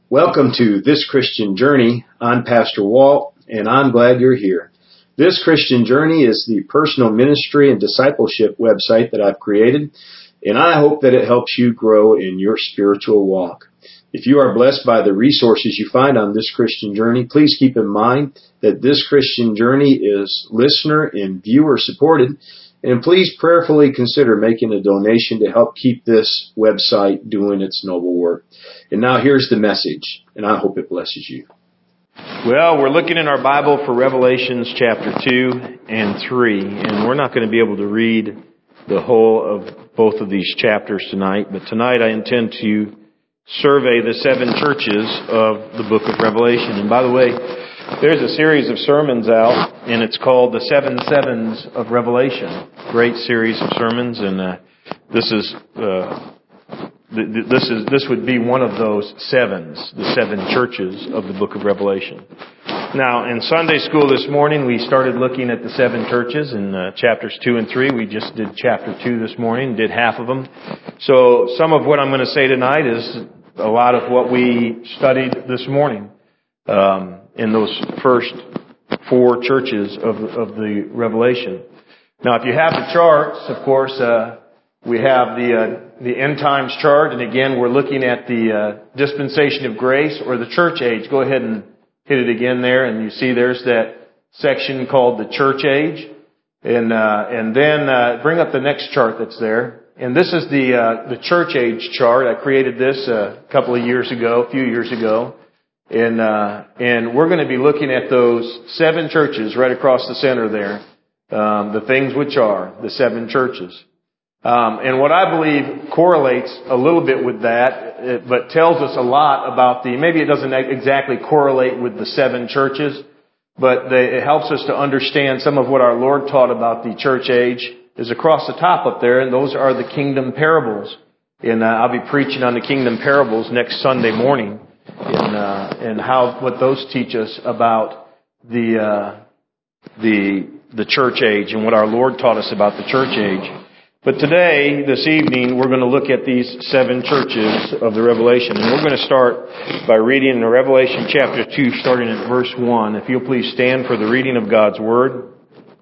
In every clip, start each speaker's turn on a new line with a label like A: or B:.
A: Welcome to This Christian Journey. I'm Pastor Walt, and I'm glad you're here. This Christian Journey is the personal ministry and discipleship website that I've created, and I hope that it helps you grow in your spiritual walk. If you are blessed by the resources you find on This Christian Journey, please keep in mind that This Christian Journey is listener and viewer supported, and please prayerfully consider making a donation to help keep this website doing its noble work. And now here's the message, and I hope it blesses you.
B: Well, we're looking in our Bible for Revelations chapter 2 and 3, and we're not going to be able to read the whole of both of these chapters tonight, but tonight I intend to survey the 7 churches of the book of Revelation. And by the way, there's a series of sermons out, and it's called The 7 Sevens of Revelation. Great series of sermons, and this would be one of those sevens, the 7 churches of the book of Revelation. Now, in Sunday school this morning, we started looking at the 7 churches in chapters 2 and 3. We just did chapter 2 this morning, did half of them. So some of what I'm going to say tonight is a lot of what we studied this morning in those first 4 churches of the Revelation. Now, if you have the charts, of course, we have the end times chart, and again, we're looking at the dispensation of grace or the church age. Go ahead and hit it again there, and you see there's that section called the church age, and then bring up the next chart that's there. And this is the church age chart. I created this a few years ago. And we're going to be looking at those 7 churches right across the center there. The things which are the 7 churches. And what I believe correlates a little bit with that, but tells us a lot about maybe it doesn't exactly correlate with the 7 churches, but it helps us to understand some of what our Lord taught about the church age is across the top up there, and those are the kingdom parables. And I'll be preaching on the kingdom parables next Sunday morning. And what those teach us about the church age and what our Lord taught us about the church age. But today, this evening, we're going to look at these 7 churches of the Revelation. And we're going to start by reading in Revelation chapter 2, starting at verse 1. If you'll please stand for the reading of God's Word.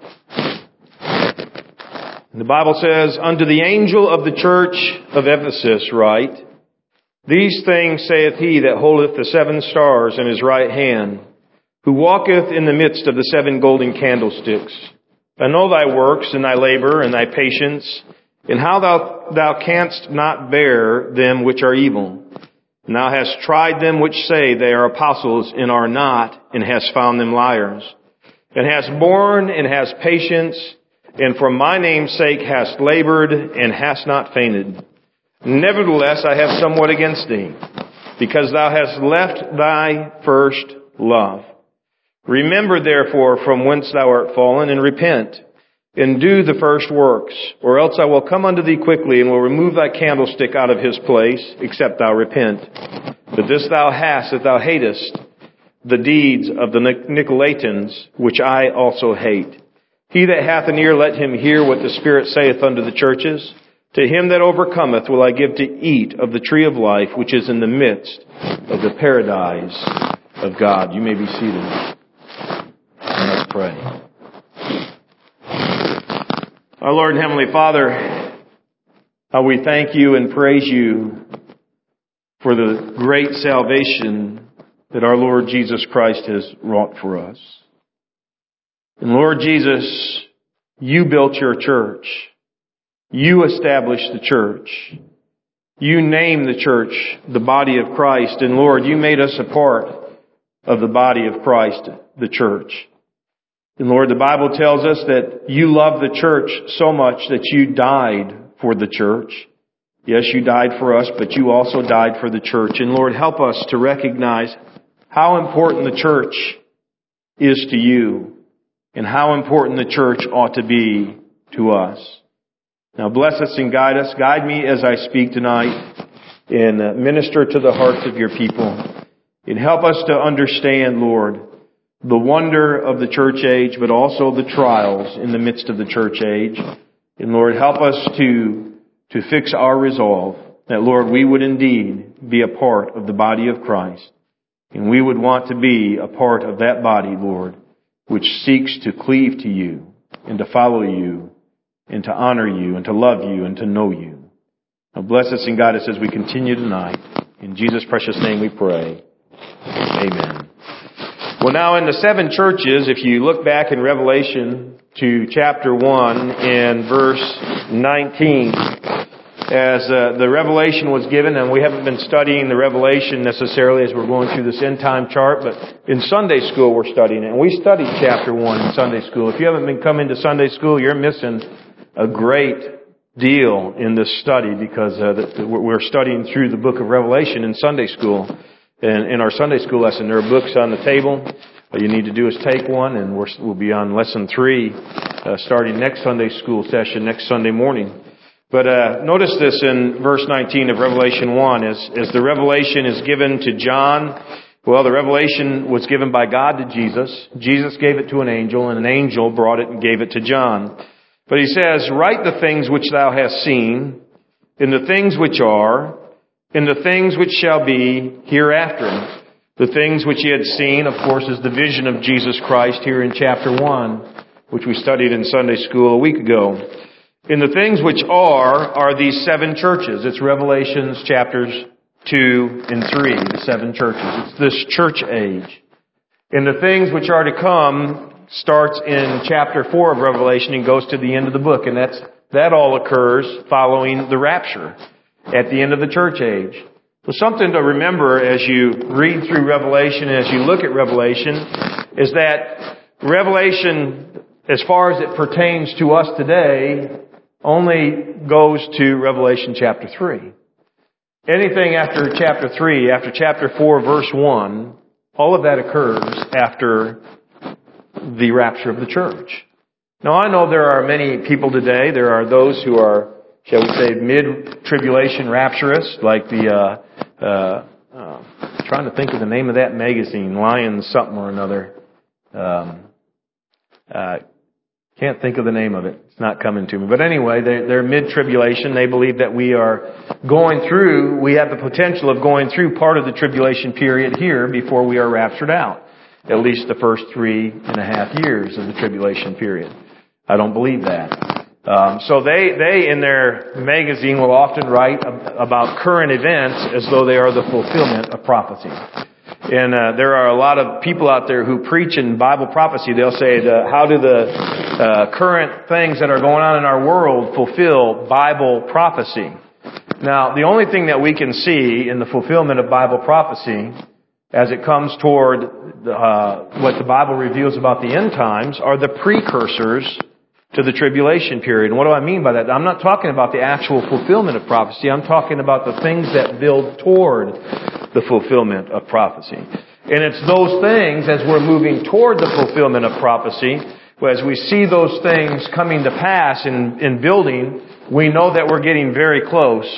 B: The Bible says, "Unto the angel of the church of Ephesus write, These things saith he that holdeth the 7 stars in his right hand, who walketh in the midst of the 7 golden candlesticks. I know thy works, and thy labor, and thy patience, and how thou canst not bear them which are evil. And thou hast tried them which say they are apostles, and are not, and hast found them liars. And hast borne, and hast patience, and for my name's sake hast labored, and hast not fainted. Nevertheless, I have somewhat against thee, because thou hast left thy first love. Remember therefore from whence thou art fallen, and repent, and do the first works, or else I will come unto thee quickly, and will remove thy candlestick out of his place, except thou repent. But this thou hast, that thou hatest the deeds of the Nicolaitans, which I also hate. He that hath an ear, let him hear what the Spirit saith unto the churches. To him that overcometh will I give to eat of the tree of life, which is in the midst of the paradise of God." You may be seated. And let's pray. Our Lord and Heavenly Father, we thank you and praise you for the great salvation that our Lord Jesus Christ has wrought for us. And Lord Jesus, you built your church. You established the church. You named the church the body of Christ. And Lord, you made us a part of the body of Christ, the church. And Lord, the Bible tells us that you love the church so much that you died for the church. Yes, you died for us, but you also died for the church. And Lord, help us to recognize how important the church is to you and how important the church ought to be to us. Now bless us and guide us. Guide me as I speak tonight and minister to the hearts of your people. And help us to understand, Lord, the wonder of the church age, but also the trials in the midst of the church age. And Lord, help us to fix our resolve that, Lord, we would indeed be a part of the body of Christ. And we would want to be a part of that body, Lord, which seeks to cleave to you and to follow you and to honor you and to love you and to know you. Now bless us and guide us as we continue tonight. In Jesus' precious name we pray. Amen. Well, now in the 7 churches, if you look back in Revelation to chapter 1 and verse 19, as the revelation was given, and we haven't been studying the revelation necessarily as we're going through this end time chart, but in Sunday school we're studying it. And we studied chapter 1 in Sunday school. If you haven't been coming to Sunday school, you're missing a great deal in this study because we're studying through the book of Revelation in Sunday school. And in our Sunday school lesson, there are books on the table. All you need to do is take one, and we'll be on lesson 3 starting next Sunday school session next Sunday morning. But notice this in verse 19 of Revelation 1. As the revelation is given to John, well, the revelation was given by God to Jesus. Jesus gave it to an angel, and an angel brought it and gave it to John. But he says, "Write the things which thou hast seen, and the things which are, and the things which shall be hereafter." The things which he had seen, of course, is the vision of Jesus Christ here in chapter 1, which we studied in Sunday school a week ago. And the things which are these 7 churches. It's Revelations chapters 2 and 3, the 7 churches. It's this church age. And the things which are to come starts in chapter 4 of Revelation and goes to the end of the book. And that all occurs following the rapture at the end of the church age. So something to remember as you read through Revelation, as you look at Revelation, is that Revelation, as far as it pertains to us today, only goes to Revelation chapter 3. Anything after chapter 3, after chapter 4, verse 1, all of that occurs after the rapture of the church. Now, I know there are many people today, there are those who are, shall we say, mid-tribulation rapturists, like trying to think of the name of that magazine, Lions something or another. Can't think of the name of it. It's not coming to me. But anyway, they're mid-tribulation. They believe that we have the potential of going through part of the tribulation period here before we are raptured out. At least the first 3.5 years of the tribulation period. I don't believe that. So they in their magazine will often write about current events as though they are the fulfillment of prophecy. And there are a lot of people out there who preach in Bible prophecy. They'll say, how do the current things that are going on in our world fulfill Bible prophecy? Now, the only thing that we can see in the fulfillment of Bible prophecy as it comes toward what the Bible reveals about the end times are the precursors to the tribulation period. And what do I mean by that? I'm not talking about the actual fulfillment of prophecy. I'm talking about the things that build toward the fulfillment of prophecy. And it's those things, as we're moving toward the fulfillment of prophecy, as we see those things coming to pass in building, we know that we're getting very close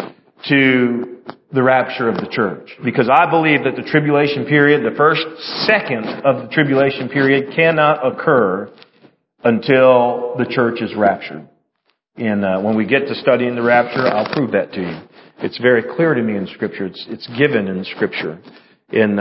B: to the rapture of the church. Because I believe that the tribulation period, the first second of the tribulation period, cannot occur until the church is raptured. And when we get to studying the rapture, I'll prove that to you. It's very clear to me in Scripture. It's given in Scripture. And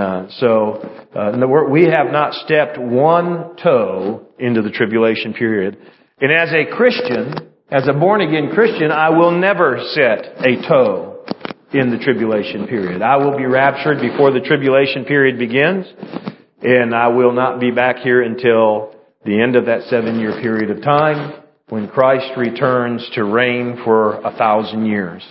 B: we have not stepped one toe into the tribulation period. And as a Christian, as a born-again Christian, I will never set a toe in the tribulation period. I will be raptured before the tribulation period begins, and I will not be back here until the end of that 7-year period of time when Christ returns to reign for 1,000 years.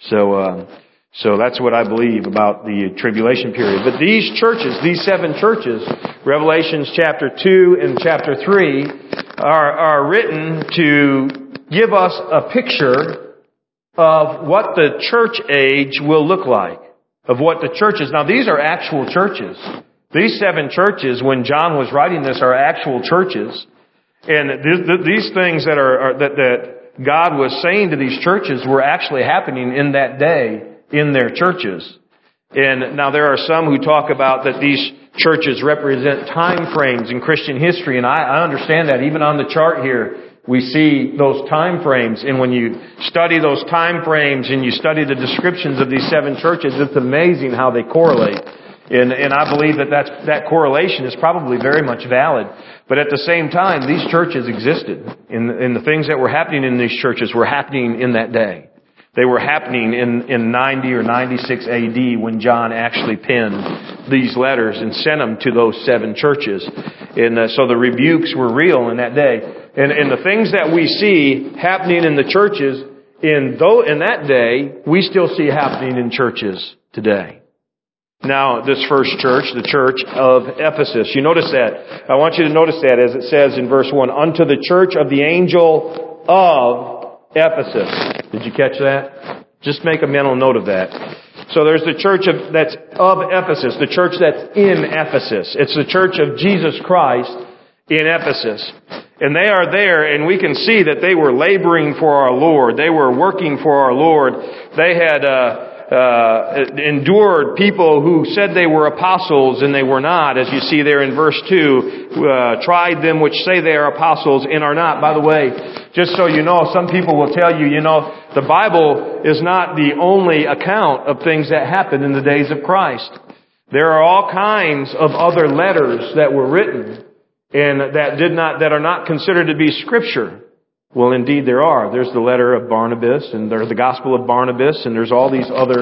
B: So that's what I believe about the tribulation period. But these churches, these 7 churches, Revelations chapter 2 and chapter 3, are written to give us a picture of what the church age will look like. Of what the churches. Now these are actual churches. These 7 churches, when John was writing this, are actual churches. And these things that God was saying to these churches were actually happening in that day in their churches. And now there are some who talk about that these churches represent time frames in Christian history. And I understand that. Even on the chart here, we see those time frames. And when you study those time frames and you study the descriptions of these 7 churches, it's amazing how they correlate. And I believe that correlation is probably very much valid. But at the same time, these churches existed. And the things that were happening in these churches were happening in that day. They were happening in 90 or 96 AD when John actually penned these letters and sent them to those 7 churches. And so the rebukes were real in that day. And the things that we see happening in the churches in that day, we still see happening in churches today. Now, this first church, the church of Ephesus, you notice that. I want you to notice that as it says in verse 1, unto the church of the angel of Ephesus. Did you catch that? Just make a mental note of that. So there's the church that's of Ephesus, the church that's in Ephesus. It's the church of Jesus Christ in Ephesus. And they are there, and we can see that they were laboring for our Lord. They were working for our Lord. They had endured people who said they were apostles and they were not, as you see there in verse 2, tried them which say they are apostles and are not. By the way, just so you know, some people will tell you, the Bible is not the only account of things that happened in the days of Christ. There are all kinds of other letters that were written and that are not considered to be Scripture. Well, indeed there are. There's the letter of Barnabas, and there's the Gospel of Barnabas, and there's all these other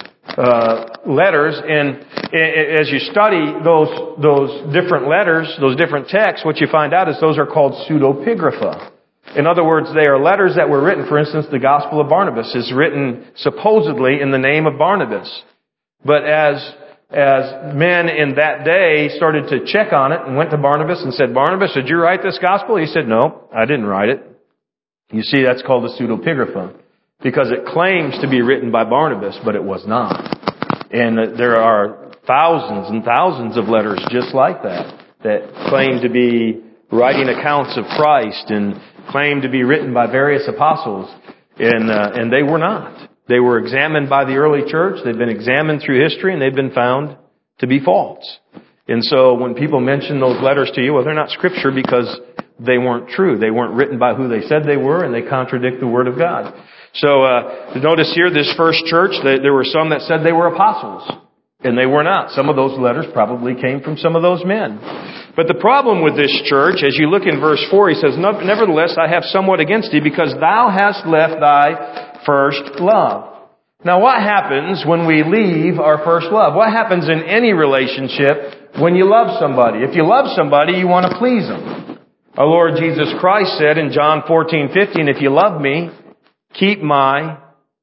B: letters. And as you study those different letters, those different texts, what you find out is those are called pseudepigrapha. In other words, they are letters that were written. For instance, the Gospel of Barnabas is written supposedly in the name of Barnabas. But as men in that day started to check on it and went to Barnabas and said, Barnabas, did you write this Gospel? He said, no, I didn't write it. You see, that's called a pseudepigrapha because it claims to be written by Barnabas, but it was not. And there are thousands and thousands of letters just like that claim to be writing accounts of Christ and claim to be written by various apostles. And they were not. They were examined by the early church. They've been examined through history, and they've been found to be false. And so when people mention those letters to you, well, they're not Scripture because they weren't true. They weren't written by who they said they were, and they contradict the Word of God. So notice here, this first church, there were some that said they were apostles, and they were not. Some of those letters probably came from some of those men. But the problem with this church, as you look in verse 4, he says, nevertheless, I have somewhat against thee, because thou hast left thy first love. Now, what happens when we leave our first love? What happens in any relationship when you love somebody? If you love somebody, you want to please them. Our Lord Jesus Christ said in John 14:15, if you love me, keep my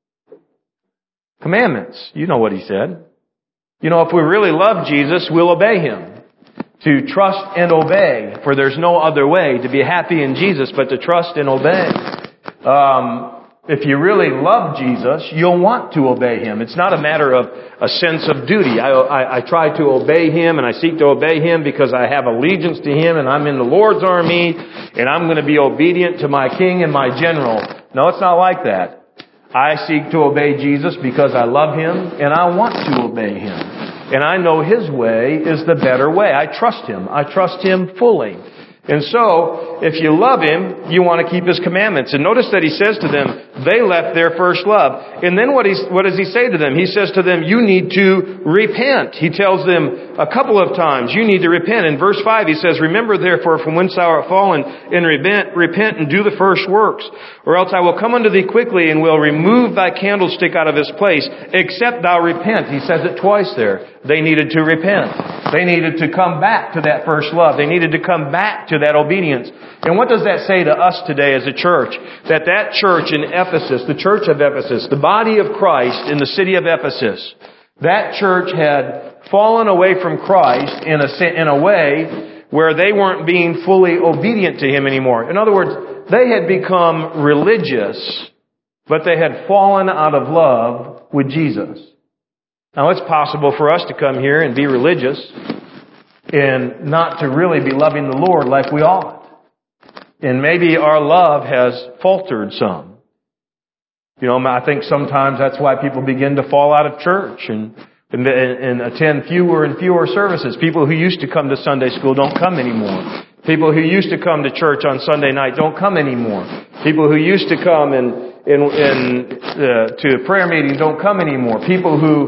B: commandments. You know what he said. If we really love Jesus, we'll obey Him. To trust and obey, for there's no other way to be happy in Jesus but to trust and obey. If you really love Jesus, you'll want to obey Him. It's not a matter of a sense of duty. I try to obey Him and I seek to obey Him because I have allegiance to Him and I'm in the Lord's army and I'm going to be obedient to my King and my General. No, it's not like that. I seek to obey Jesus because I love Him and I want to obey Him. And I know His way is the better way. I trust Him. I trust Him fully. And so, if you love Him, you want to keep His commandments. And notice that He says to them, they left their first love. And then what does He say to them? He says to them, you need to repent. He tells them a couple of times, you need to repent. In verse 5, He says, remember therefore from whence thou art fallen, and repent and do the first works. Or else I will come unto thee quickly, and will remove thy candlestick out of his place, except thou repent. He says it twice there. They needed to repent. They needed to come back to that first love. They needed to come back to that obedience. And what does that say to us today as a church? That church in Ephesus, the church of Ephesus, the body of Christ in the city of Ephesus, that church had fallen away from Christ in a way where they weren't being fully obedient to Him anymore. In other words, they had become religious, but they had fallen out of love with Jesus. Now, it's possible for us to come here and be religious and not to really be loving the Lord like we ought. And maybe our love has faltered some. I think sometimes that's why people begin to fall out of church and attend fewer and fewer services. People who used to come to Sunday school don't come anymore. People who used to come to church on Sunday night don't come anymore. People who used to come to prayer meeting don't come anymore. People who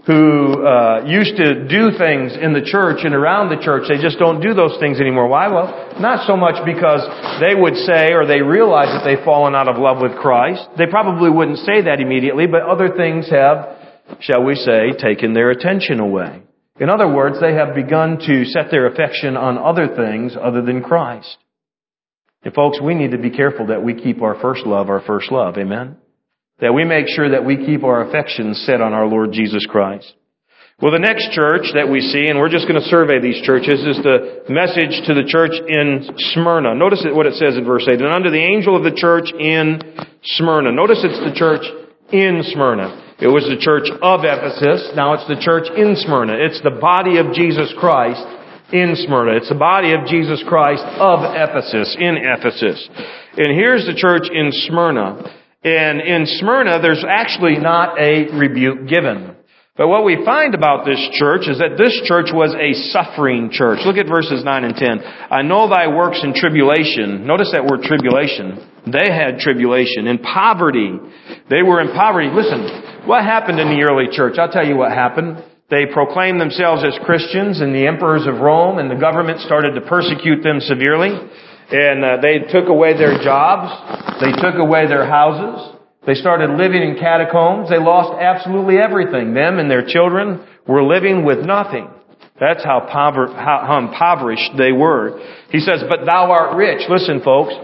B: who used to do things in the church and around the church. They just don't do those things anymore. Why? Well, not so much because they would say or they realize that they've fallen out of love with Christ. They probably wouldn't say that immediately, but other things have, shall we say, taken their attention away. In other words, they have begun to set their affection on other things other than Christ. And folks, we need to be careful that we keep our first love. Amen? That we make sure that we keep our affections set on our Lord Jesus Christ. Well, the next church that we see, and we're just going to survey these churches, is the message to the church in Smyrna. Notice what it says in verse 8. And unto the angel of the church in Smyrna. Notice it's the church in Smyrna. It was the church of Ephesus. Now it's the church in Smyrna. It's the body of Jesus Christ in Smyrna. It's the body of Jesus Christ of Ephesus, in Ephesus. And here's the church in Smyrna. And in Smyrna, there's actually not a rebuke given. But what we find about this church is that this church was a suffering church. Look at verses 9 and 10. I know thy works in tribulation. Notice that word tribulation. They had tribulation. In poverty. They were in poverty. Listen, what happened in the early church? I'll tell you what happened. They proclaimed themselves as Christians, and the emperors of Rome and the government started to persecute them severely. And they took away their jobs. They took away their houses. They started living in catacombs. They lost absolutely everything. Them and their children were living with nothing. That's how impoverished they were. He says, but thou art rich. Listen, folks,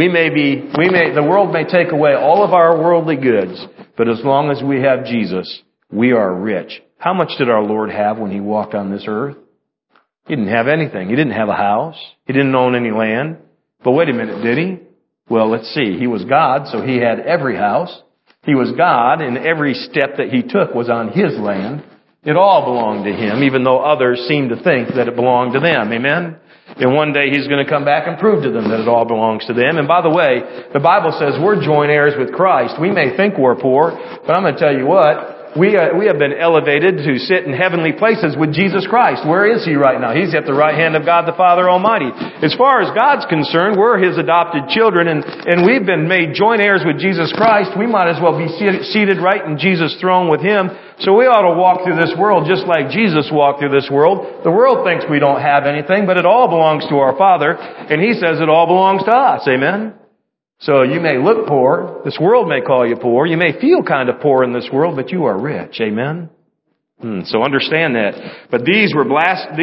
B: the world may take away all of our worldly goods, but as long as we have Jesus, we are rich. How much did our Lord have when He walked on this earth? He didn't have anything. He didn't have a house. He didn't own any land. But wait a minute, did He? Well, let's see. He was God, so He had every house. He was God, and every step that He took was on His land. It all belonged to Him, even though others seemed to think that it belonged to them. Amen? And one day He's going to come back and prove to them that it all belongs to them. And by the way, the Bible says we're joint heirs with Christ. We may think we're poor, but I'm going to tell you what. We have been elevated to sit in heavenly places with Jesus Christ. Where is He right now? He's at the right hand of God the Father Almighty. As far as God's concerned, we're His adopted children, and we've been made joint heirs with Jesus Christ. We might as well be seated right in Jesus' throne with Him. So we ought to walk through this world just like Jesus walked through this world. The world thinks we don't have anything, but it all belongs to our Father, and He says it all belongs to us. Amen? So you may look poor. This world may call you poor. You may feel kind of poor in this world, but you are rich. Amen? So understand that. But these were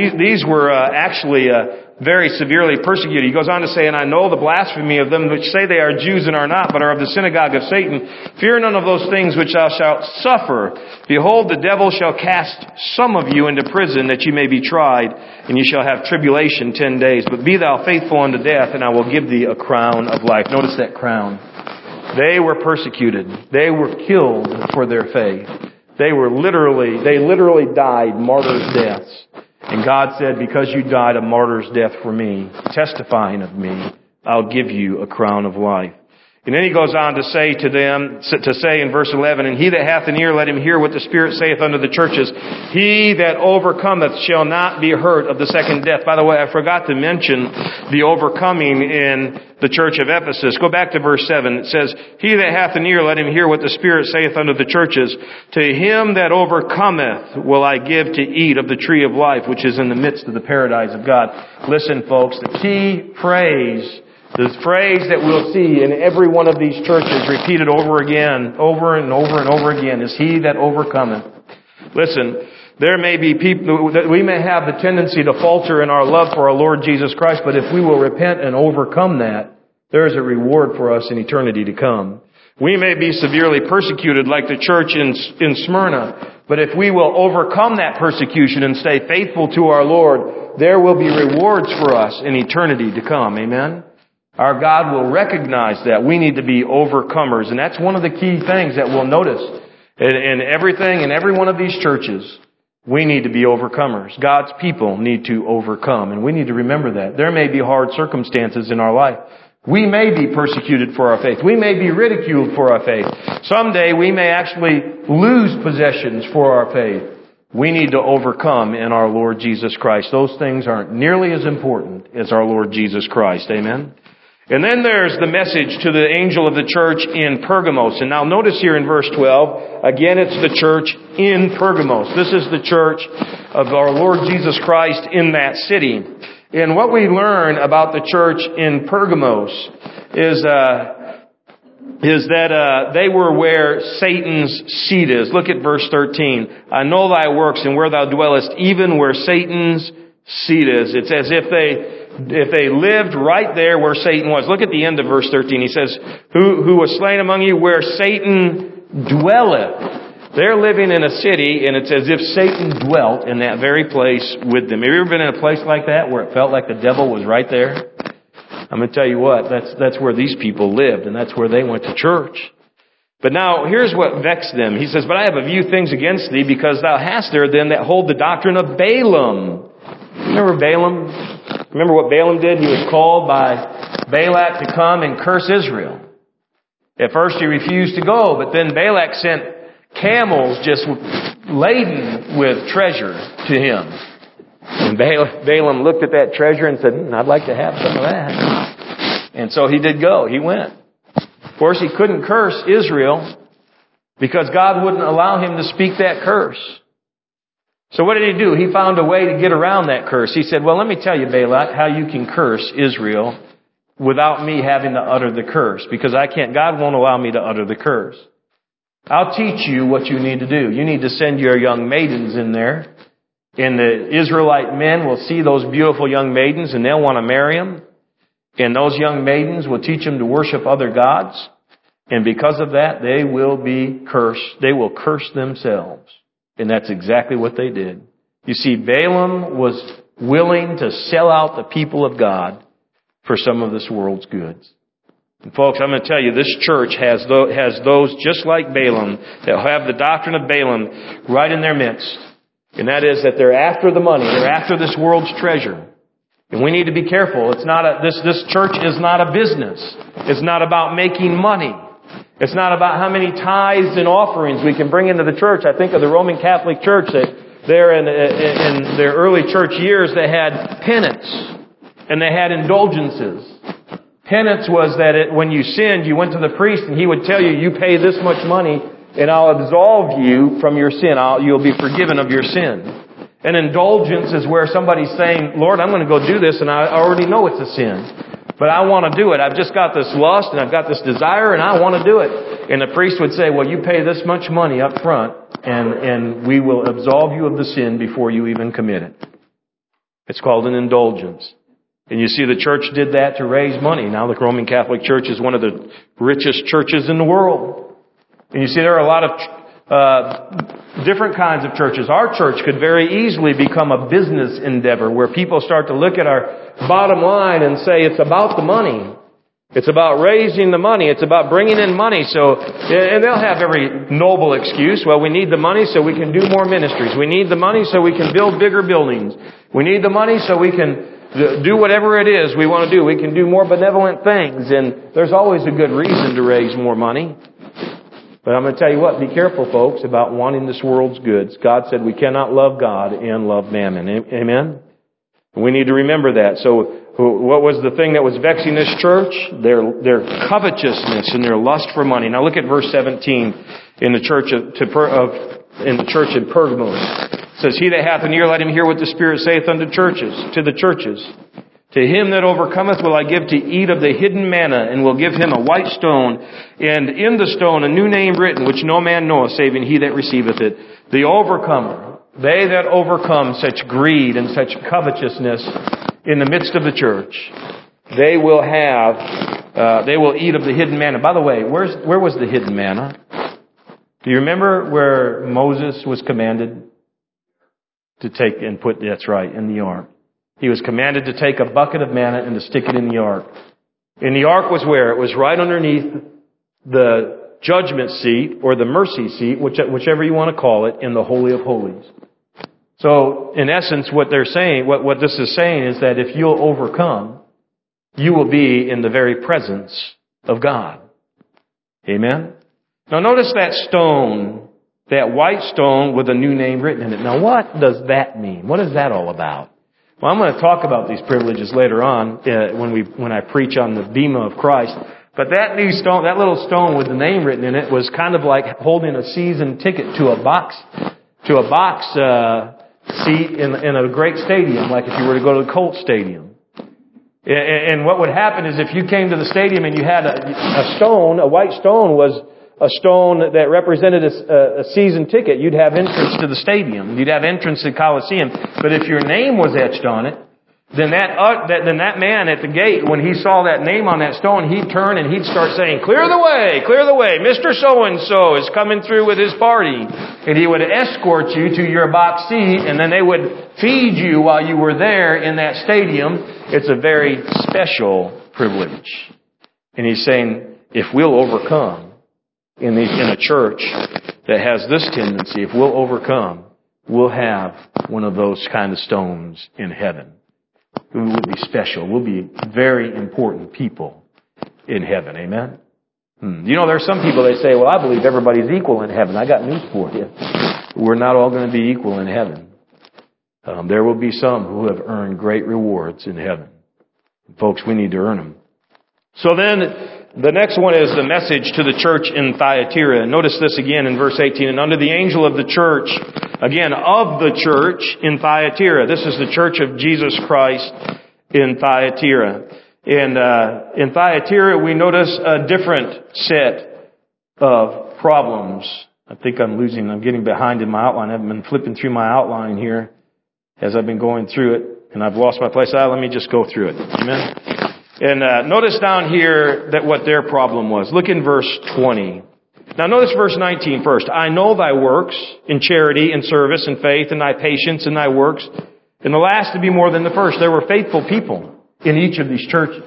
B: actually very severely persecuted. He goes on to say, and I know the blasphemy of them which say they are Jews and are not, but are of the synagogue of Satan. Fear none of those things which thou shalt suffer. Behold, the devil shall cast some of you into prison, that ye may be tried, and ye shall have tribulation 10 days. But be thou faithful unto death, and I will give thee a crown of life. Notice that crown. They were persecuted. They were killed for their faith. They literally died martyrs' deaths. And God said, because you died a martyr's death for me, testifying of me, I'll give you a crown of life. And then He goes on to say to them, in verse 11, and he that hath an ear, let him hear what the Spirit saith unto the churches. He that overcometh shall not be hurt of the second death. By the way, I forgot to mention the overcoming in the church of Ephesus. Go back to verse 7. It says, he that hath an ear, let him hear what the Spirit saith unto the churches. To him that overcometh will I give to eat of the tree of life, which is in the midst of the paradise of God. Listen, folks, the key phrase, the phrase that we'll see in every one of these churches repeated over and over again, is he that overcometh. Listen, there may be people that we may have the tendency to falter in our love for our Lord Jesus Christ, but if we will repent and overcome that, there is a reward for us in eternity to come. We may be severely persecuted like the church in Smyrna, but if we will overcome that persecution and stay faithful to our Lord, there will be rewards for us in eternity to come. Amen? Our God will recognize that. We need to be overcomers. And that's one of the key things that we'll notice in everything, in every one of these churches. We need to be overcomers. God's people need to overcome. And we need to remember that. There may be hard circumstances in our life. We may be persecuted for our faith. We may be ridiculed for our faith. Someday we may actually lose possessions for our faith. We need to overcome in our Lord Jesus Christ. Those things aren't nearly as important as our Lord Jesus Christ. Amen? And then there's the message to the angel of the church in Pergamos. And now notice here in verse 12, again it's the church in Pergamos. This is the church of our Lord Jesus Christ in that city. And what we learn about the church in Pergamos is that they were where Satan's seat is. Look at verse 13. I know thy works and where thou dwellest, even where Satan's seat is. It's as if they lived right there where Satan was. Look at the end of verse 13. He says, who was slain among you where Satan dwelleth. They're living in a city, and it's as if Satan dwelt in that very place with them. Have you ever been in a place like that where it felt like the devil was right there? I'm going to tell you what, that's where these people lived, and that's where they went to church. But now, here's what vexed them. He says, but I have a few things against thee, because thou hast there them that hold the doctrine of Balaam. Remember Balaam? Remember what Balaam did? He was called by Balak to come and curse Israel. At first he refused to go, but then Balak sent camels just laden with treasure to him. And Balaam looked at that treasure and said, I'd like to have some of that. And so he did go. He went. Of course, he couldn't curse Israel because God wouldn't allow him to speak that curse. So what did he do? He found a way to get around that curse. He said, well, let me tell you, Balak, how you can curse Israel without me having to utter the curse. Because God won't allow me to utter the curse. I'll teach you what you need to do. You need to send your young maidens in there. And the Israelite men will see those beautiful young maidens and they'll want to marry them. And those young maidens will teach them to worship other gods. And because of that, they will be cursed. They will curse themselves. And that's exactly what they did. You see, Balaam was willing to sell out the people of God for some of this world's goods. And folks, I'm going to tell you, this church has those just like Balaam that have the doctrine of Balaam right in their midst. And that is that they're after the money. They're after this world's treasure. And we need to be careful. This church is not a business. It's not about making money. It's not about how many tithes and offerings we can bring into the church. I think of the Roman Catholic Church that there in their early church years they had penance and they had indulgences. Penance was that when you sinned, you went to the priest and he would tell you, you pay this much money and I'll absolve you from your sin. You'll be forgiven of your sin. An indulgence is where somebody's saying, Lord, I'm going to go do this and I already know it's a sin. But I want to do it. I've just got this lust and I've got this desire and I want to do it. And the priest would say, well, you pay this much money up front and we will absolve you of the sin before you even commit it. It's called an indulgence. And you see the church did that to raise money. Now the Roman Catholic Church is one of the richest churches in the world. And you see there are a lot of different kinds of churches. Our church could very easily become a business endeavor where people start to look at our bottom line and say it's about the money. It's about raising the money. It's about bringing in money. And they'll have every noble excuse. Well, we need the money so we can do more ministries. We need the money so we can build bigger buildings. We need the money so we can do whatever it is we want to do. We can do more benevolent things. And there's always a good reason to raise more money. But I'm going to tell you what, be careful, folks, about wanting this world's goods. God said we cannot love God and love mammon. Amen? We need to remember that. So what was the thing that was vexing this church? Their covetousness and their lust for money. Now look at verse 17 in the church in Pergamos. It says, he that hath an ear, let him hear what the Spirit saith to the churches. To him that overcometh will I give to eat of the hidden manna, and will give him a white stone, and in the stone a new name written, which no man knoweth, saving he that receiveth it. The overcomer, they that overcome such greed and such covetousness in the midst of the church, they will eat of the hidden manna. By the way, where was the hidden manna? Do you remember where Moses was commanded to take and put, that's right, in the ark? He was commanded to take a bucket of manna and to stick it in the ark. And the ark was where? It was right underneath the judgment seat or the mercy seat, whichever you want to call it, in the Holy of Holies. So, in essence, what they're saying, what this is saying is that if you'll overcome, you will be in the very presence of God. Amen? Now notice that stone, that white stone with a new name written in it. Now what does that mean? What is that all about? Well, I'm going to talk about these privileges later on when I preach on the bema of Christ. But that new stone, that little stone with the name written in it, was kind of like holding a season ticket to a box seat in a great stadium, like if you were to go to the Colts stadium. And what would happen is if you came to the stadium and you had a stone, a white stone was a stone that represented a season ticket, you'd have entrance to the stadium. You'd have entrance to the Coliseum. But if your name was etched on it, then that man at the gate, when he saw that name on that stone, he'd turn and he'd start saying, clear the way, Mr. So-and-so is coming through with his party. And he would escort you to your box seat, and then they would feed you while you were there in that stadium. It's a very special privilege. And he's saying, if we'll overcome in a church that has this tendency, if we'll overcome, we'll have one of those kind of stones in heaven. We will be special. We'll be very important people in heaven. Amen? You know, there are some people, they say, well, I believe everybody's equal in heaven. I got news for you. We're not all going to be equal in heaven. There will be some who have earned great rewards in heaven. Folks, we need to earn them. So then, the next one is the message to the church in Thyatira. Notice this again in verse 18. And unto the angel of the church, again, of the church in Thyatira. This is the church of Jesus Christ in Thyatira. And in Thyatira, we notice a different set of problems. I think I'm getting behind in my outline. I haven't been flipping through my outline here as I've been going through it. And I've lost my place. Let me just go through it. Amen? And notice down here that what their problem was. Look in verse 20. Now notice verse 19 first. I know thy works in charity and service and faith and thy patience and thy works. And the last to be more than the first. There were faithful people in each of these churches.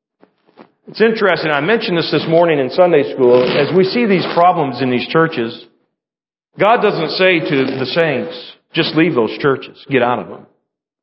B: It's interesting. I mentioned this morning in Sunday school. As we see these problems in these churches, God doesn't say to the saints, just leave those churches. Get out of them.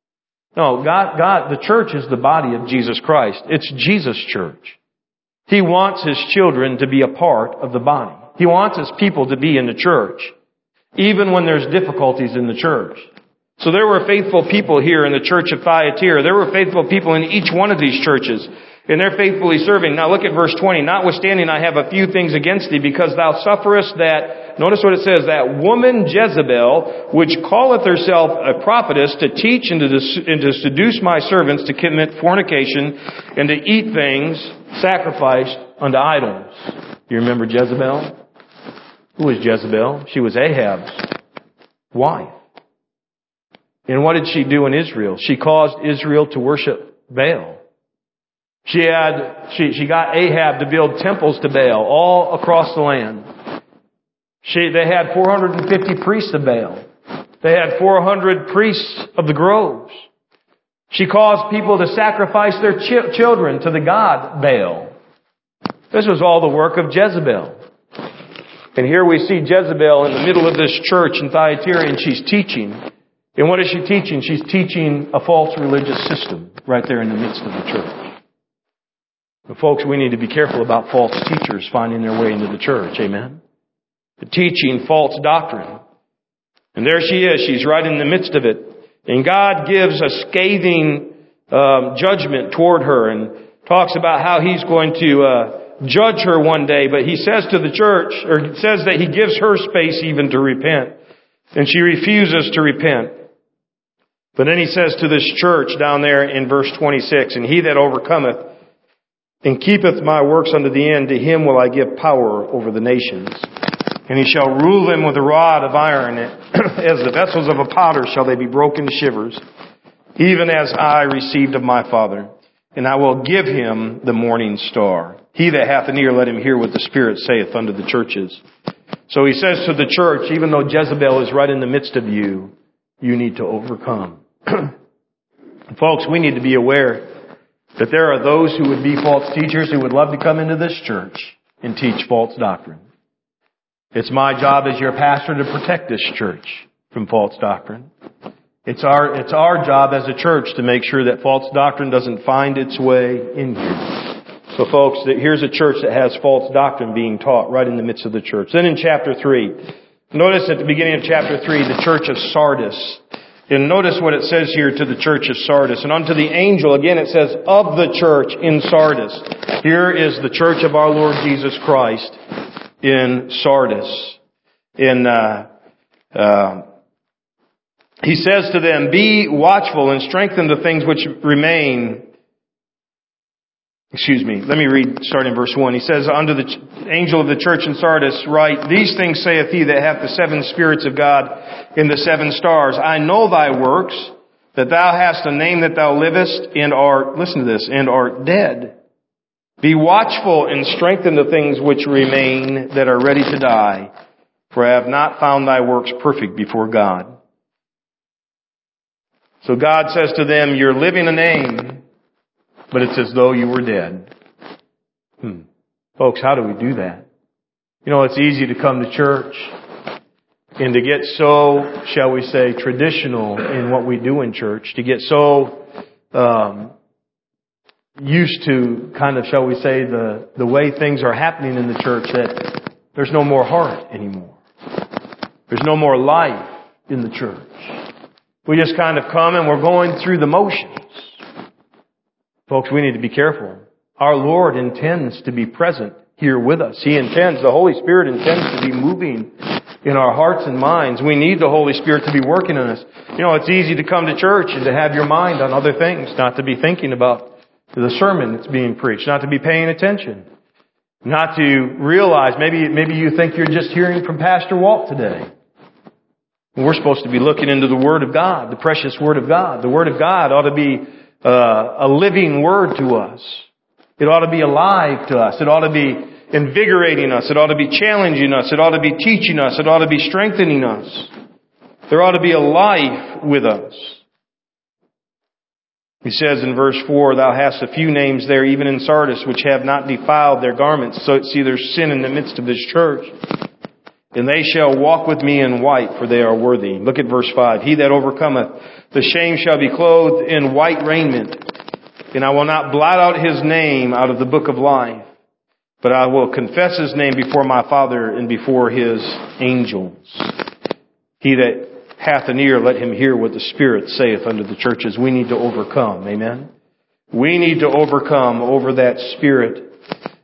B: No, God, the church is the body of Jesus Christ. It's Jesus' church. He wants His children to be a part of the body. He wants His people to be in the church, even when there's difficulties in the church. So there were faithful people here in the church of Thyatira. There were faithful people in each one of these churches. And they're faithfully serving. Now look at verse 20. Notwithstanding, I have a few things against thee, because thou sufferest that, notice what it says, that woman Jezebel, which calleth herself a prophetess, to teach and to seduce my servants to commit fornication and to eat things sacrificed unto idols. You remember Jezebel? Who was Jezebel? She was Ahab's wife. And what did she do in Israel? She caused Israel to worship Baal. She got Ahab to build temples to Baal all across the land. They had 450 priests of Baal. They had 400 priests of the groves. She caused people to sacrifice their children to the god Baal. This was all the work of Jezebel. And here we see Jezebel in the middle of this church in Thyatira, and she's teaching. And what is she teaching? She's teaching a false religious system right there in the midst of the church. But folks, we need to be careful about false teachers finding their way into the church. Amen? Teaching false doctrine. And there she is. She's right in the midst of it. And God gives a scathing judgment toward her and talks about how He's going to judge her one day. But He says to the church, or says that He gives her space even to repent. And she refuses to repent. But then He says to this church down there in verse 26, and he that overcometh and keepeth my works unto the end, to him will I give power over the nations. And he shall rule them with a rod of iron. As the vessels of a potter shall they be broken to shivers, even as I received of my Father. And I will give him the morning star. He that hath an ear, let him hear what the Spirit saith unto the churches. So he says to the church, even though Jezebel is right in the midst of you, you need to overcome. Folks, we need to be aware that there are those who would be false teachers who would love to come into this church and teach false doctrine. It's my job as your pastor to protect this church from false doctrine. It's our job as a church to make sure that false doctrine doesn't find its way in here. So folks, here's a church that has false doctrine being taught right in the midst of the church. Then in chapter 3, notice at the beginning of chapter 3, the church of Sardis. And notice what it says here to the church of Sardis. And unto the angel, again it says, of the church in Sardis. Here is the church of our Lord Jesus Christ in Sardis. He says to them, be watchful and strengthen the things which remain. Let me read starting in verse 1. He says, unto the angel of the church in Sardis, write, these things saith he that hath the 7 spirits of God in the 7 stars. I know thy works, that thou hast a name that thou livest, and art, listen to this, and art dead. Be watchful and strengthen the things which remain that are ready to die, for I have not found thy works perfect before God. So God says to them, you're living a name, but it's as though you were dead. Folks, how do we do that? You know, it's easy to come to church and to get so, shall we say, traditional in what we do in church, to get so used to kind of, shall we say, the way things are happening in the church that there's no more heart anymore. There's no more life in the church. We just kind of come and we're going through the motions. Folks, we need to be careful. Our Lord intends to be present here with us. The Holy Spirit intends to be moving in our hearts and minds. We need the Holy Spirit to be working on us. You know, it's easy to come to church and to have your mind on other things, not to be thinking about the sermon that's being preached, not to be paying attention, not to realize, maybe you think you're just hearing from Pastor Walt today. We're supposed to be looking into the Word of God, the precious Word of God. The Word of God ought to be a living Word to us. It ought to be alive to us. It ought to be invigorating us. It ought to be challenging us. It ought to be teaching us. It ought to be strengthening us. There ought to be a life with us. He says in verse 4, thou hast a few names there, even in Sardis, which have not defiled their garments. So see, there's sin in the midst of this church. And they shall walk with me in white, for they are worthy. Look at verse 5. He that overcometh, the shame shall be clothed in white raiment. And I will not blot out his name out of the book of life, but I will confess his name before my Father and before his angels. He that hath an ear, let him hear what the Spirit saith unto the churches. We need to overcome. Amen? We need to overcome over that spirit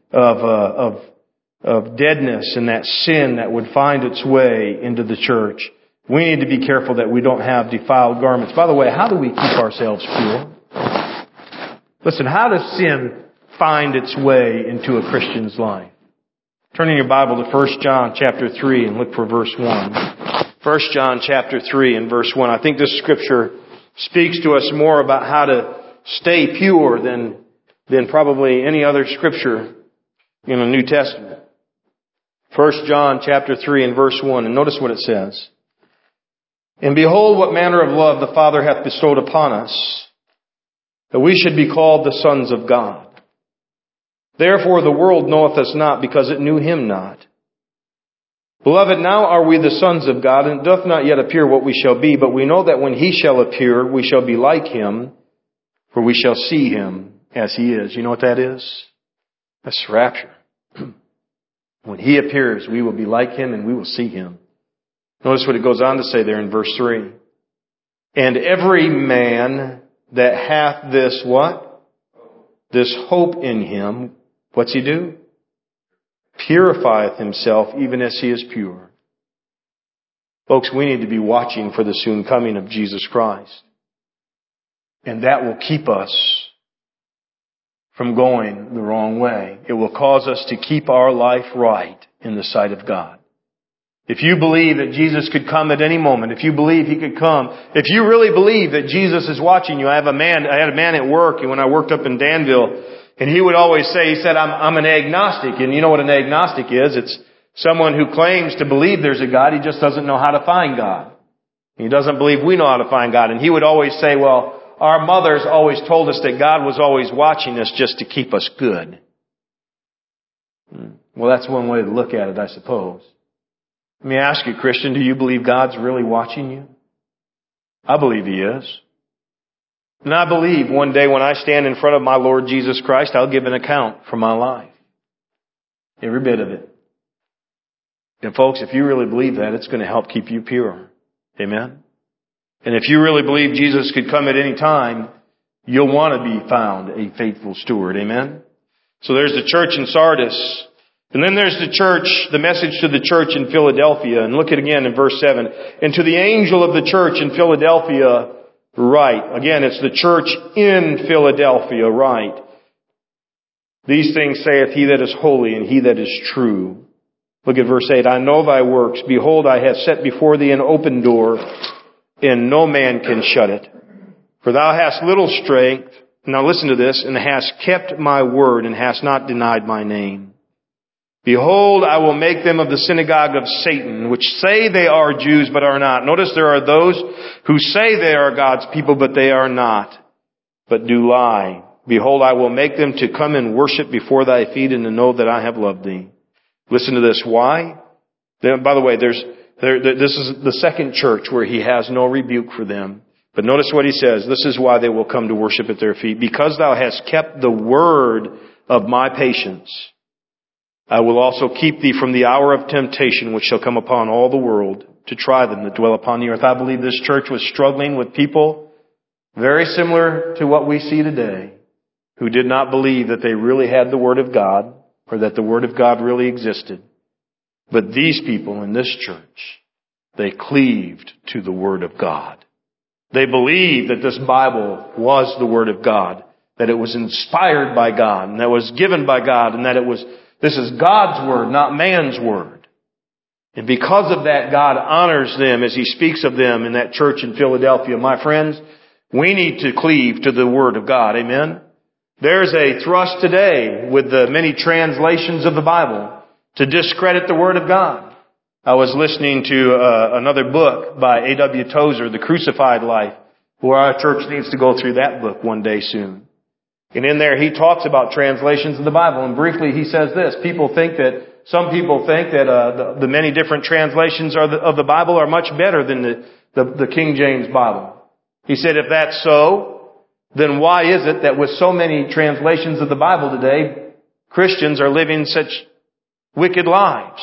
B: of deadness and that sin that would find its way into the church. We need to be careful that we don't have defiled garments. By the way, how do we keep ourselves pure? Listen, how does sin find its way into a Christian's life? Turn in your Bible to 1 John chapter 3 and look for verse 1. 1 John chapter 3 and verse 1. I think this scripture speaks to us more about how to stay pure than probably any other scripture in the New Testament. 1 John chapter 3 and verse 1. And notice what it says. And behold, what manner of love the Father hath bestowed upon us, that we should be called the sons of God. Therefore the world knoweth us not, because it knew him not. Beloved, now are we the sons of God, and it doth not yet appear what we shall be, but we know that when he shall appear, we shall be like him, for we shall see him as he is. You know what that is? That's rapture. When he appears, we will be like him and we will see him. Notice what it goes on to say there in verse 3. And every man that hath this what? This hope in him, what's he do? Purifieth himself even as he is pure. Folks, we need to be watching for the soon coming of Jesus Christ. And that will keep us from going the wrong way. It will cause us to keep our life right in the sight of God. If you believe that Jesus could come at any moment, if you believe he could come, if you really believe that Jesus is watching you, I had a man at work when I worked up in Danville, and he would always say, he said, I'm an agnostic. And you know what an agnostic is? It's someone who claims to believe there's a God, he just doesn't know how to find God. He doesn't believe we know how to find God. And he would always say, well, our mothers always told us that God was always watching us just to keep us good. Well, that's one way to look at it, I suppose. Let me ask you, Christian, do you believe God's really watching you? I believe he is. And I believe one day when I stand in front of my Lord Jesus Christ, I'll give an account for my life. Every bit of it. And folks, if you really believe that, it's going to help keep you pure. Amen? And if you really believe Jesus could come at any time, you'll want to be found a faithful steward. Amen? So there's the church in Sardis. And then there's the church, the message to the church in Philadelphia. And look at again in verse 7. And to the angel of the church in Philadelphia, write. Again, it's the church in Philadelphia, write. These things saith he that is holy and he that is true. Look at verse 8. I know thy works. Behold, I have set before thee an open door, and no man can shut it. For thou hast little strength. Now listen to this. And hast kept my word, and hast not denied my name. Behold, I will make them of the synagogue of Satan, which say they are Jews, but are not. Notice there are those who say they are God's people, but they are not, but do lie. Behold, I will make them to come and worship before thy feet, and to know that I have loved thee. Listen to this. Why? By the way, this is the second church where he has no rebuke for them. But notice what he says. This is why they will come to worship at their feet. Because thou hast kept the word of my patience, I will also keep thee from the hour of temptation which shall come upon all the world to try them that dwell upon the earth. I believe this church was struggling with people very similar to what we see today, who did not believe that they really had the Word of God, or that the Word of God really existed. But these people in this church, they cleaved to the Word of God. They believed that this Bible was the Word of God, that it was inspired by God, and that it was given by God, and that this is God's Word, not man's Word. And because of that, God honors them as He speaks of them in that church in Philadelphia. My friends, we need to cleave to the Word of God. Amen? There's a thrust today with the many translations of the Bible to discredit the Word of God. I was listening to another book by A.W. Tozer, The Crucified Life, where our church needs to go through that book one day soon. And in there he talks about translations of the Bible. And briefly he says this. Some people think that the many different translations of the Bible are much better than the King James Bible. He said, if that's so, then why is it that with so many translations of the Bible today, Christians are living such wicked lives?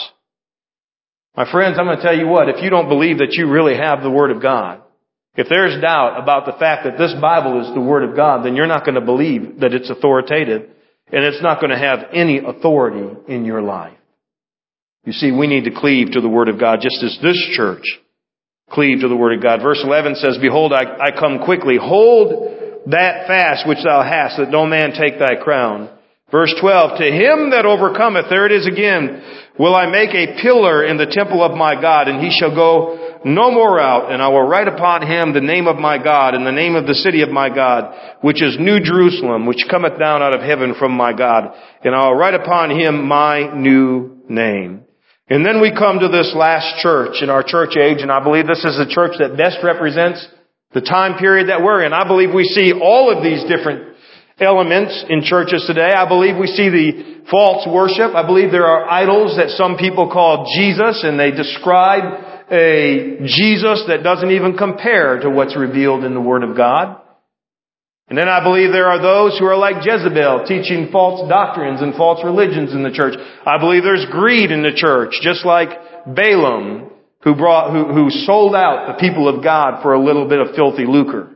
B: My friends, I'm going to tell you what, if you don't believe that you really have the Word of God, if there's doubt about the fact that this Bible is the Word of God, then you're not going to believe that it's authoritative, and it's not going to have any authority in your life. You see, we need to cleave to the Word of God, just as this church cleaved to the Word of God. Verse 11 says, Behold, I come quickly. Hold that fast which thou hast, that no man take thy crown. Verse 12, To him that overcometh, there it is again, will I make a pillar in the temple of my God, and he shall go no more out, and I will write upon him the name of my God, and the name of the city of my God, which is New Jerusalem, which cometh down out of heaven from my God, and I will write upon him my new name. And then we come to this last church in our church age, and I believe this is the church that best represents the time period that we're in. I believe we see all of these different elements in churches today. I believe we see the false worship. I believe there are idols that some people call Jesus, and they describe a Jesus that doesn't even compare to what's revealed in the Word of God. And then I believe there are those who are like Jezebel, teaching false doctrines and false religions in the church. I believe there's greed in the church, just like Balaam, who sold out the people of God for a little bit of filthy lucre.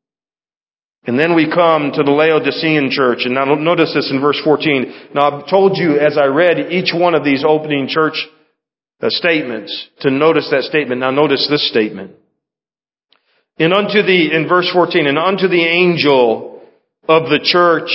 B: And then we come to the Laodicean church. And now notice this in verse 14. Now I've told you as I read each one of these opening church statements to notice that statement. Now notice this statement. In verse 14, and unto the angel of the church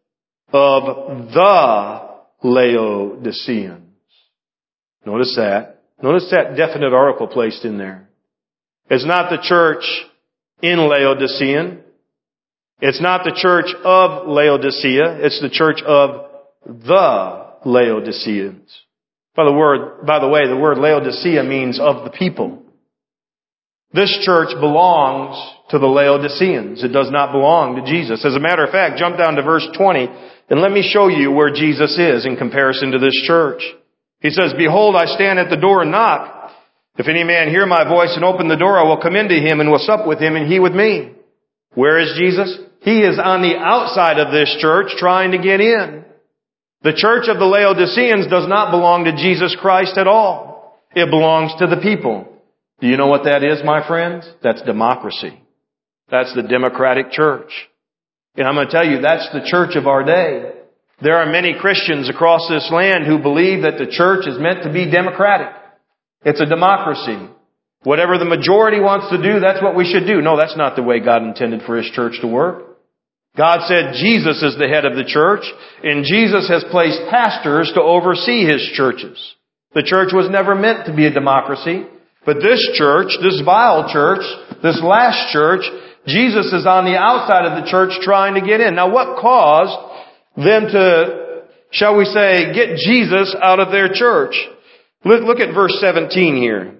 B: of the Laodiceans. Notice that. Notice that definite article placed in there. It's not the church in Laodicean. It's not the church of Laodicea. It's the church of the Laodiceans. By the way, the word Laodicea means of the people. This church belongs to the Laodiceans. It does not belong to Jesus. As a matter of fact, jump down to verse 20 and let me show you where Jesus is in comparison to this church. He says, Behold, I stand at the door and knock. If any man hear my voice and open the door, I will come into him and will sup with him and he with me. Where is Jesus? He is on the outside of this church trying to get in. The church of the Laodiceans does not belong to Jesus Christ at all. It belongs to the people. Do you know what that is, my friends? That's democracy. That's the democratic church. And I'm going to tell you, that's the church of our day. There are many Christians across this land who believe that the church is meant to be democratic. It's a democracy. Whatever the majority wants to do, that's what we should do. No, that's not the way God intended for His church to work. God said Jesus is the head of the church, and Jesus has placed pastors to oversee His churches. The church was never meant to be a democracy, but this church, this vile church, this last church, Jesus is on the outside of the church trying to get in. Now what caused them to, shall we say, get Jesus out of their church? Look at verse 17 here.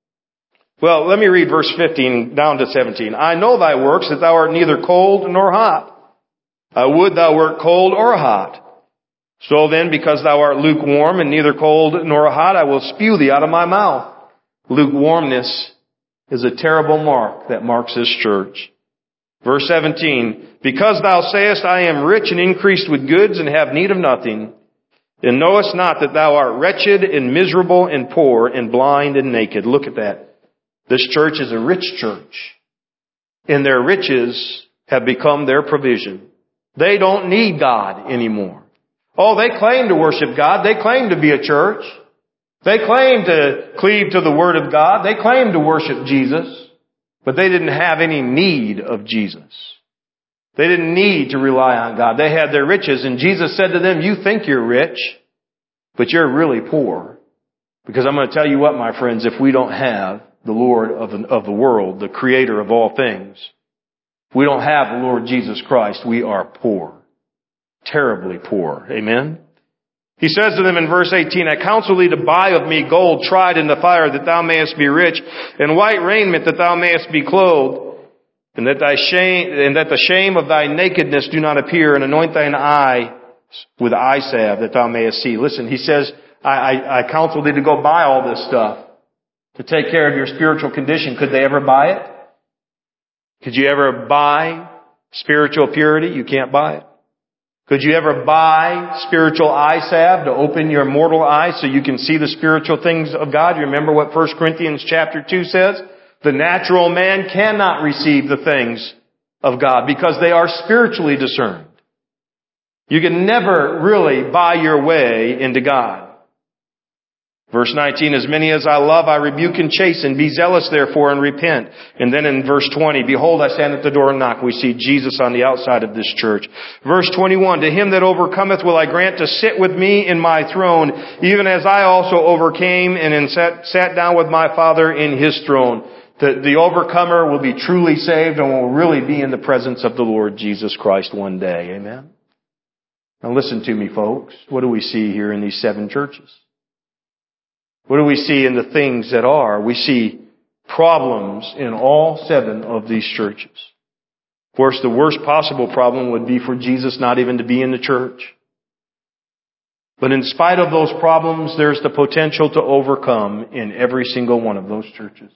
B: Well, let me read verse 15 down to 17. I know thy works, that thou art neither cold nor hot. I would thou wert cold or hot. So then, because thou art lukewarm and neither cold nor hot, I will spew thee out of my mouth. Lukewarmness is a terrible mark that marks this church. Verse 17, because thou sayest, I am rich and increased with goods and have need of nothing, and knowest not that thou art wretched and miserable and poor and blind and naked. Look at that. This church is a rich church, and their riches have become their provision. They don't need God anymore. Oh, they claim to worship God. They claim to be a church. They claim to cleave to the Word of God. They claim to worship Jesus. But they didn't have any need of Jesus. They didn't need to rely on God. They had their riches. And Jesus said to them, you think you're rich, but you're really poor. Because I'm going to tell you what, my friends, if we don't have the Lord of the world, the Creator of all things, we don't have the Lord Jesus Christ, we are poor. Terribly poor. Amen? He says to them in verse 18, I counsel thee to buy of me gold tried in the fire, that thou mayest be rich, and white raiment, that thou mayest be clothed, and that the shame of thy nakedness do not appear, and anoint thine eye with eye salve, that thou mayest see. Listen, he says, I counsel thee to go buy all this stuff to take care of your spiritual condition. Could they ever buy it? Could you ever buy spiritual purity? You can't buy it. Could you ever buy spiritual eye salve to open your mortal eyes so you can see the spiritual things of God? You remember what 1 Corinthians chapter 2 says? The natural man cannot receive the things of God because they are spiritually discerned. You can never really buy your way into God. Verse 19, as many as I love, I rebuke and chasten. Be zealous, therefore, and repent. And then in verse 20, behold, I stand at the door and knock. We see Jesus on the outside of this church. Verse 21, to him that overcometh will I grant to sit with me in my throne, even as I also overcame and sat down with my Father in His throne. The overcomer will be truly saved and will really be in the presence of the Lord Jesus Christ one day. Amen? Now listen to me, folks. What do we see here in these 7 churches? What do we see in the things that are? We see problems in all 7 of these churches. Of course, the worst possible problem would be for Jesus not even to be in the church. But in spite of those problems, there's the potential to overcome in every single one of those churches.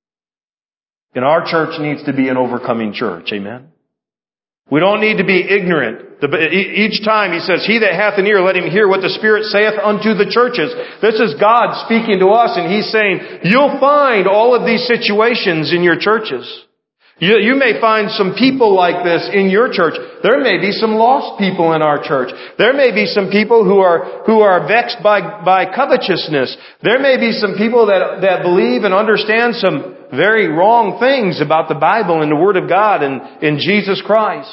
B: And our church needs to be an overcoming church. Amen? We don't need to be ignorant. Each time he says, he that hath an ear, let him hear what the Spirit saith unto the churches. This is God speaking to us, and He's saying, you'll find all of these situations in your churches. You may find some people like this in your church. There may be some lost people in our church. There may be some people who are vexed by covetousness. There may be some people that believe and understand some very wrong things about the Bible and the Word of God and in Jesus Christ.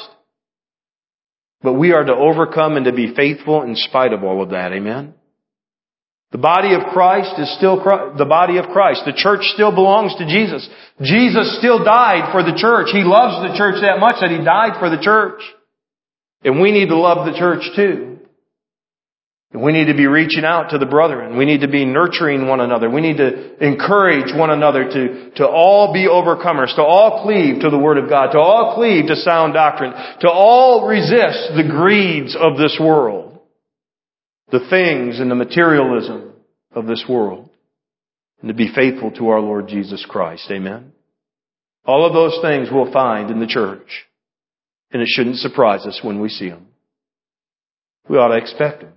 B: But we are to overcome and to be faithful in spite of all of that. Amen? The body of Christ is still the body of Christ. The church still belongs to Jesus. Jesus still died for the church. He loves the church that much that He died for the church. And we need to love the church too. And we need to be reaching out to the brethren. We need to be nurturing one another. We need to encourage one another to all be overcomers, to all cleave to the Word of God, to all cleave to sound doctrine, to all resist the greeds of this world, the things and the materialism of this world, and to be faithful to our Lord Jesus Christ. Amen? All of those things we'll find in the church, and it shouldn't surprise us when we see them. We ought to expect them.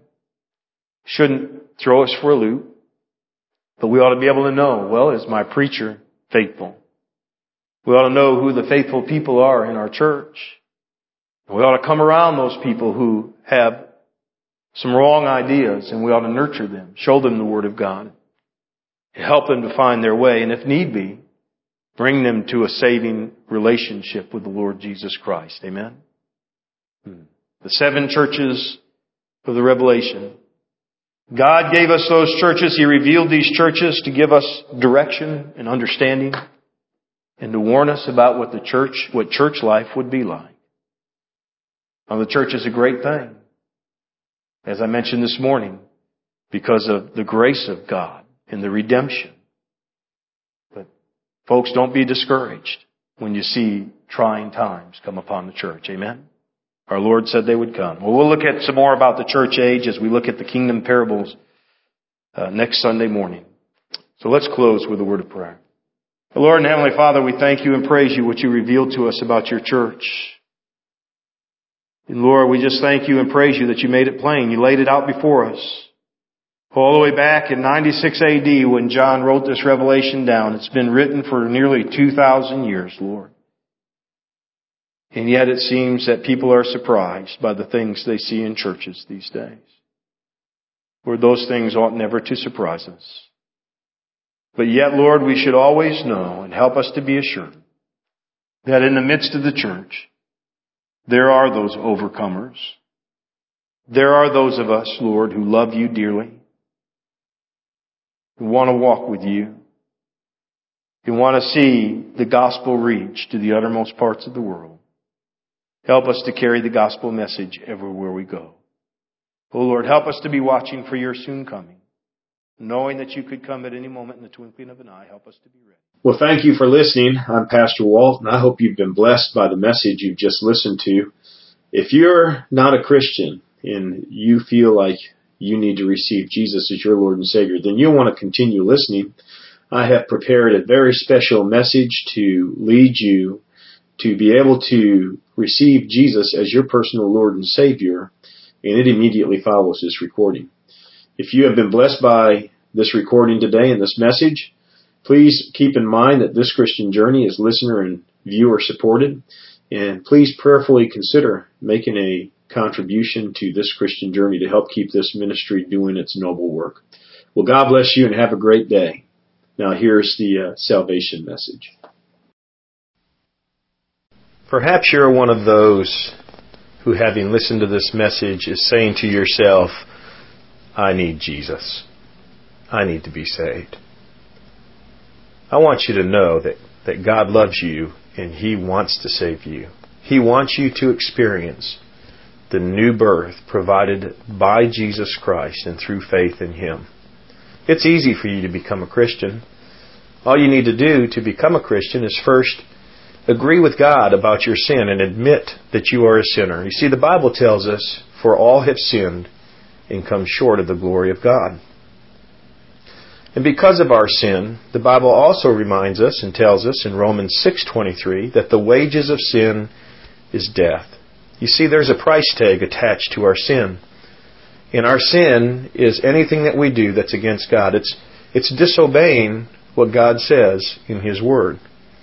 B: Shouldn't throw us for a loop, but we ought to be able to know, well, is my preacher faithful. We ought to know who the faithful people are in our church. We ought to come around those people who have some wrong ideas, and we ought to nurture them, show them the Word of God, help them to find their way, and if need be, bring them to a saving relationship with the Lord Jesus Christ. Amen? The 7 churches of the Revelation. God gave us those churches. He revealed these churches to give us direction and understanding and to warn us about what church life would be like. Now, the church is a great thing, as I mentioned this morning, because of the grace of God and the redemption. But folks, don't be discouraged when you see trying times come upon the church. Amen? Our Lord said they would come. Well, we'll look at some more about the church age as we look at the kingdom parables next Sunday morning. So let's close with a word of prayer. Lord and Heavenly Father, we thank you and praise you what you revealed to us about your church. And Lord, we just thank you and praise you that you made it plain. You laid it out before us. All the way back in 96 AD when John wrote this revelation down. It's been written for nearly 2,000 years, Lord. And yet it seems that people are surprised by the things they see in churches these days. Lord, those things ought never to surprise us. But yet, Lord, we should always know and help us to be assured that in the midst of the church, there are those overcomers. There are those of us, Lord, who love you dearly, who want to walk with you, who want to see the gospel reach to the uttermost parts of the world. Help us to carry the gospel message everywhere we go. Oh Lord, help us to be watching for your soon coming, knowing that you could come at any moment in the twinkling of an eye. Help us to be ready.
A: Well, thank you for listening. I'm Pastor Walt, and I hope you've been blessed by the message you've just listened to. If you're not a Christian and you feel like you need to receive Jesus as your Lord and Savior, then you'll want to continue listening. I have prepared a very special message to lead you to be able to receive Jesus as your personal Lord and Savior, and it immediately follows this recording. If you have been blessed by this recording today and this message, please keep in mind that This Christian Journey is listener and viewer supported, and please prayerfully consider making a contribution to This Christian Journey to help keep this ministry doing its noble work. Well, God bless you and have a great day. Now here's the salvation message.
B: Perhaps you're one of those who, having listened to this message, is saying to yourself, I need Jesus. I need to be saved. I want you to know that God loves you and He wants to save you. He wants you to experience the new birth provided by Jesus Christ and through faith in Him. It's easy for you to become a Christian. All you need to do to become a Christian is first agree with God about your sin and admit that you are a sinner. You see, the Bible tells us, for all have sinned and come short of the glory of God. And because of our sin, the Bible also reminds us and tells us in Romans 6:23 that the wages of sin is death. You see, there's a price tag attached to our sin. And our sin is anything that we do that's against God. It's disobeying what God says in His Word.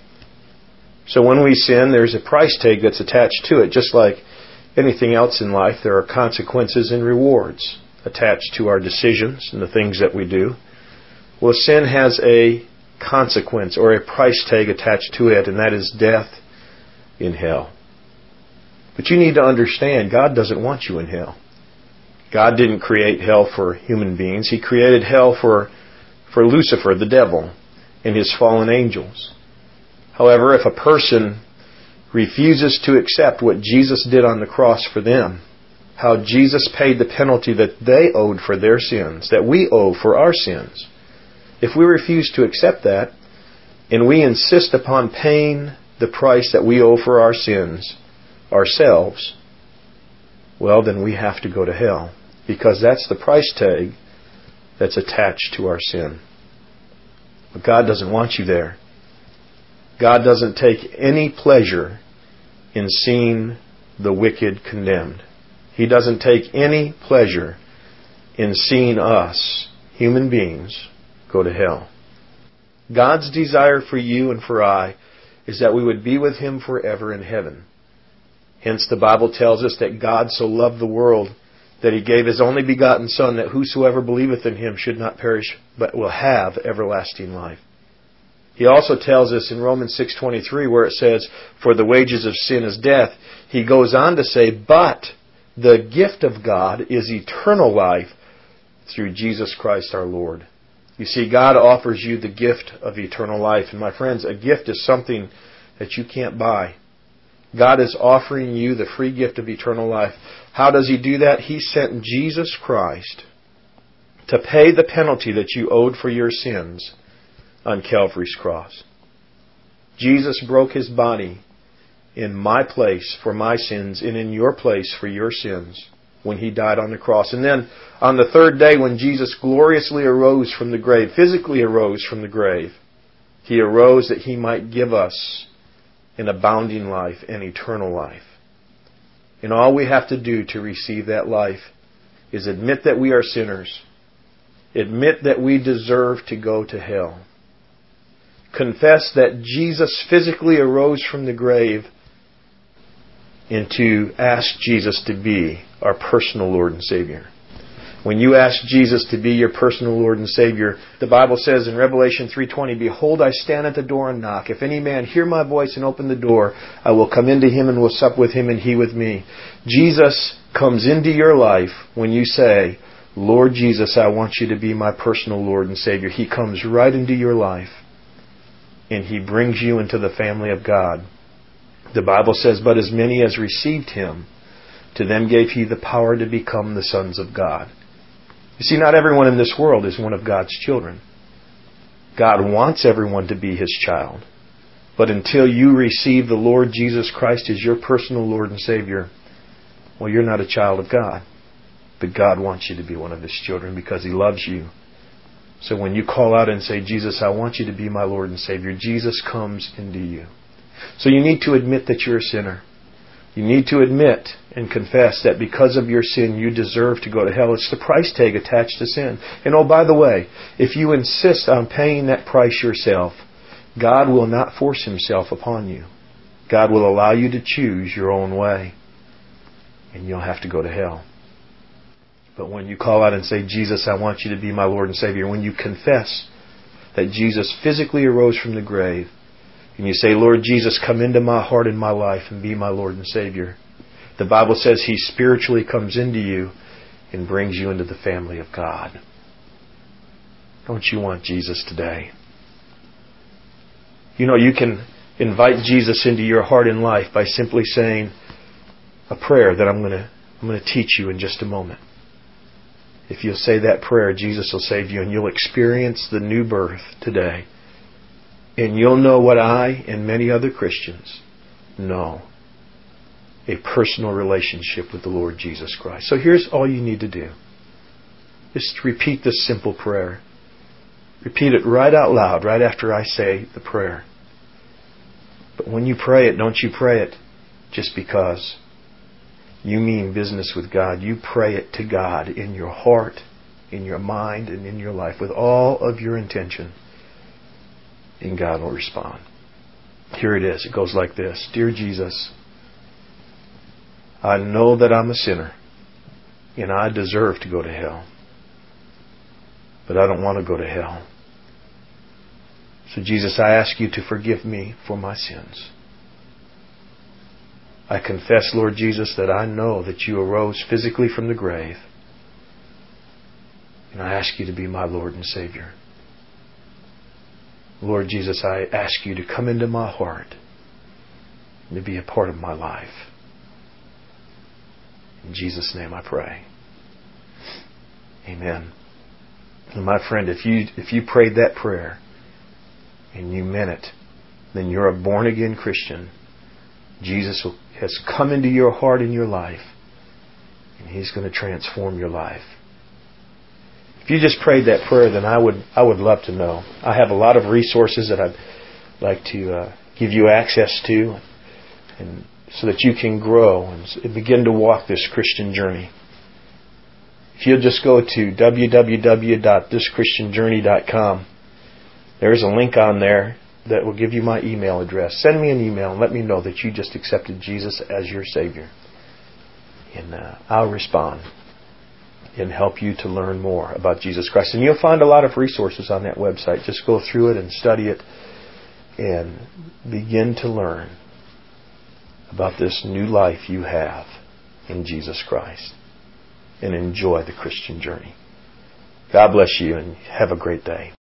B: So when we sin, there's a price tag that's attached to it. Just like anything else in life, there are consequences and rewards attached to our decisions and the things that we do. Well, sin has a consequence or a price tag attached to it, and that is death in hell. But you need to understand, God doesn't want you in hell. God didn't create hell for human beings. He created hell for Lucifer, the devil, and his fallen angels. However, if a person refuses to accept what Jesus did on the cross for them, how Jesus paid the penalty that they owed for their sins, that we owe for our sins, if we refuse to accept that, and we insist upon paying the price that we owe for our sins ourselves, well, then we have to go to hell, because that's the price tag that's attached to our sin. But God doesn't want you there. God doesn't take any pleasure in seeing the wicked condemned. He doesn't take any pleasure in seeing us, human beings, go to hell.
C: God's desire for you and for I is that we would be with Him forever in heaven. Hence the Bible tells us that God so loved the world that He gave His only begotten Son, that whosoever believeth in Him should not perish, but will have everlasting life. He also tells us in Romans 6:23, where it says, "For the wages of sin is death," he goes on to say, "But the gift of God is eternal life through Jesus Christ our Lord." You see, God offers you the gift of eternal life. And my friends, a gift is something that you can't buy. God is offering you the free gift of eternal life. How does He do that? He sent Jesus Christ to pay the penalty that you owed for your sins on Calvary's cross. Jesus broke His body in my place for my sins and in your place for your sins when He died on the cross. And then on the third day, when Jesus gloriously arose from the grave, physically arose from the grave, He arose that He might give us an abounding life and eternal life. And all we have to do to receive that life is admit that we are sinners. Admit that we deserve to go to hell. Confess that Jesus physically arose from the grave, and to ask Jesus to be our personal Lord and Savior. When you ask Jesus to be your personal Lord and Savior, the Bible says in Revelation 3:20, "Behold, I stand at the door and knock. If any man hear my voice and open the door, I will come into him and will sup with him and he with me." Jesus comes into your life when you say, "Lord Jesus, I want you to be my personal Lord and Savior." He comes right into your life and He brings you into the family of God. The Bible says, "But as many as received Him, to them gave He the power to become the sons of God." You see, not everyone in this world is one of God's children. God wants everyone to be His child. But until you receive the Lord Jesus Christ as your personal Lord and Savior, well, you're not a child of God. But God wants you to be one of His children because He loves you. So when you call out and say, "Jesus, I want you to be my Lord and Savior," Jesus comes into you. So you need to admit that you're a sinner. You need to admit and confess that because of your sin, you deserve to go to hell. It's the price tag attached to sin. And oh, by the way, if you insist on paying that price yourself, God will not force Himself upon you. God will allow you to choose your own way. And you'll have to go to hell. But when you call out and say, "Jesus, I want you to be my Lord and Savior," when you confess that Jesus physically arose from the grave, and you say, "Lord Jesus, come into my heart and my life and be my Lord and Savior," the Bible says He spiritually comes into you and brings you into the family of God. Don't you want Jesus today? You know, you can invite Jesus into your heart and life by simply saying a prayer that I'm going to teach you in just a moment. If you'll say that prayer, Jesus will save you and you'll experience the new birth today. And you'll know what I and many other Christians know. A personal relationship with the Lord Jesus Christ. So here's all you need to do. Just repeat this simple prayer. Repeat it right out loud, right after I say the prayer. But when you pray it, don't you pray it just because you mean business with God. You pray it to God in your heart, in your mind, and in your life with all of your intention. And God will respond. Here it is. It goes like this. "Dear Jesus, I know that I'm a sinner and I deserve to go to hell. But I don't want to go to hell. So Jesus, I ask you to forgive me for my sins. I confess, Lord Jesus, that I know that you arose physically from the grave. And I ask you to be my Lord and Savior. Lord Jesus, I ask you to come into my heart and to be a part of my life. In Jesus' name I pray. Amen. And my friend, if you prayed that prayer and you meant it, then you're a born-again Christian. Jesus has come into your heart and your life, and He's going to transform your life. If you just prayed that prayer, then I would love to know. I have a lot of resources that I'd like to give you access to, and so that you can grow and begin to walk this Christian journey. If you'll just go to www.thischristianjourney.com, There's a link on there that will give you my email address. Send me an email and let me know that you just accepted Jesus as your Savior. And I'll respond and help you to learn more about Jesus Christ. And you'll find a lot of resources on that website. Just go through it and study it and begin to learn about this new life you have in Jesus Christ. And enjoy the Christian journey. God bless you and have a great day.